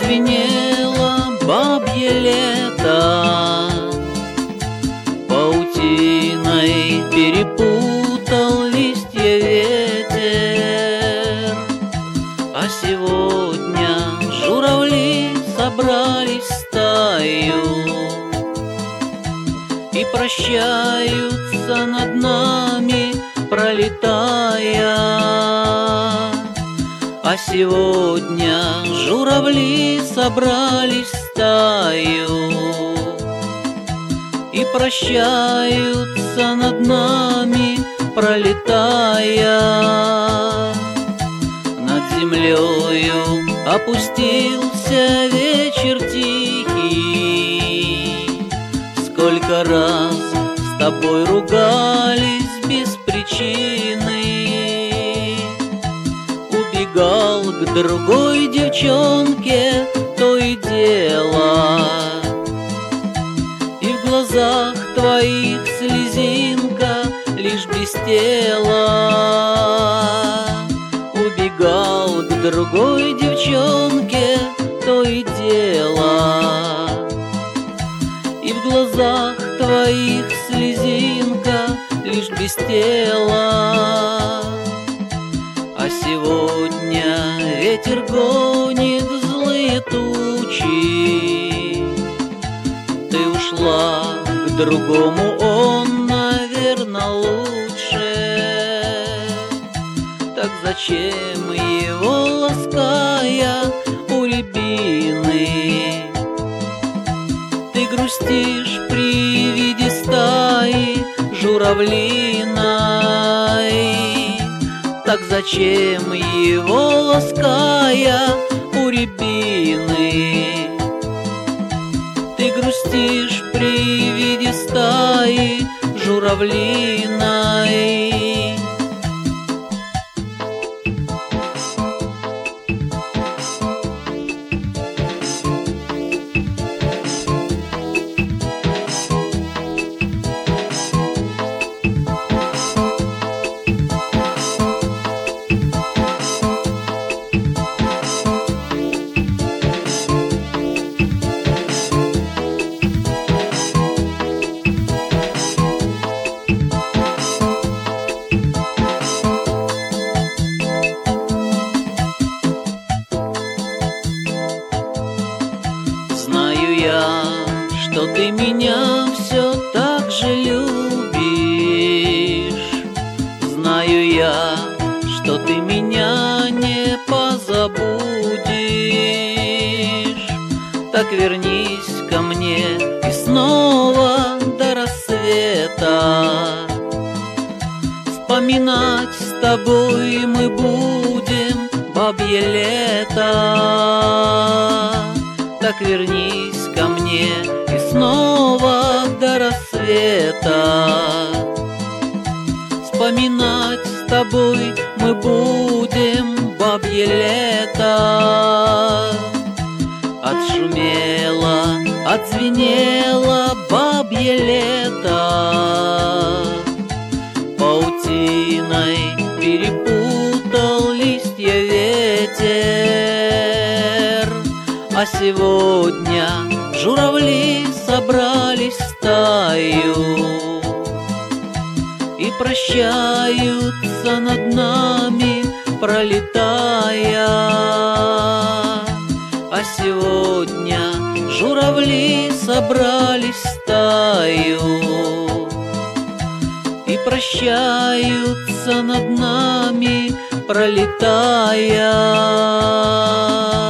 Зазвенело бабье лето, паутиной перепутал листья ветер. А сегодня журавли собрались стаю и прощаются над нами, пролетая. А сегодня журавли собрались стаю и прощаются над нами, пролетая. Над землею опустился вечер тихий. Сколько раз с тобой ругались без причины, убегал к другой девчонке то и дело, и в глазах твоих слезинка лишь блестела. Убегал к другой девчонке то и дело, и в глазах твоих слезинка лишь блестела. А сегодня ветер гонит злые тучи. Ты ушла к другому, он, наверно, лучше. Так зачем его лаская у рябины? Ты грустишь при виде стаи журавлиной. Так зачем его лаская у рябины? Ты грустишь при виде стаи журавлиной. Знаю я, что ты меня все так же любишь. Знаю я, что ты меня не позабудешь. Так вернись ко мне и снова до рассвета. Вспоминать с тобой мы будем бабье лето. Так вернись ко мне и снова до рассвета. Вспоминать с тобой мы будем бабье лето. Отшумело, отзвенело бабье лето. Паутиной перепутал листья ветер. А сегодня журавли собрались в стаю и прощаются над нами, пролетая. А сегодня журавли собрались в стаю и прощаются над нами, пролетая.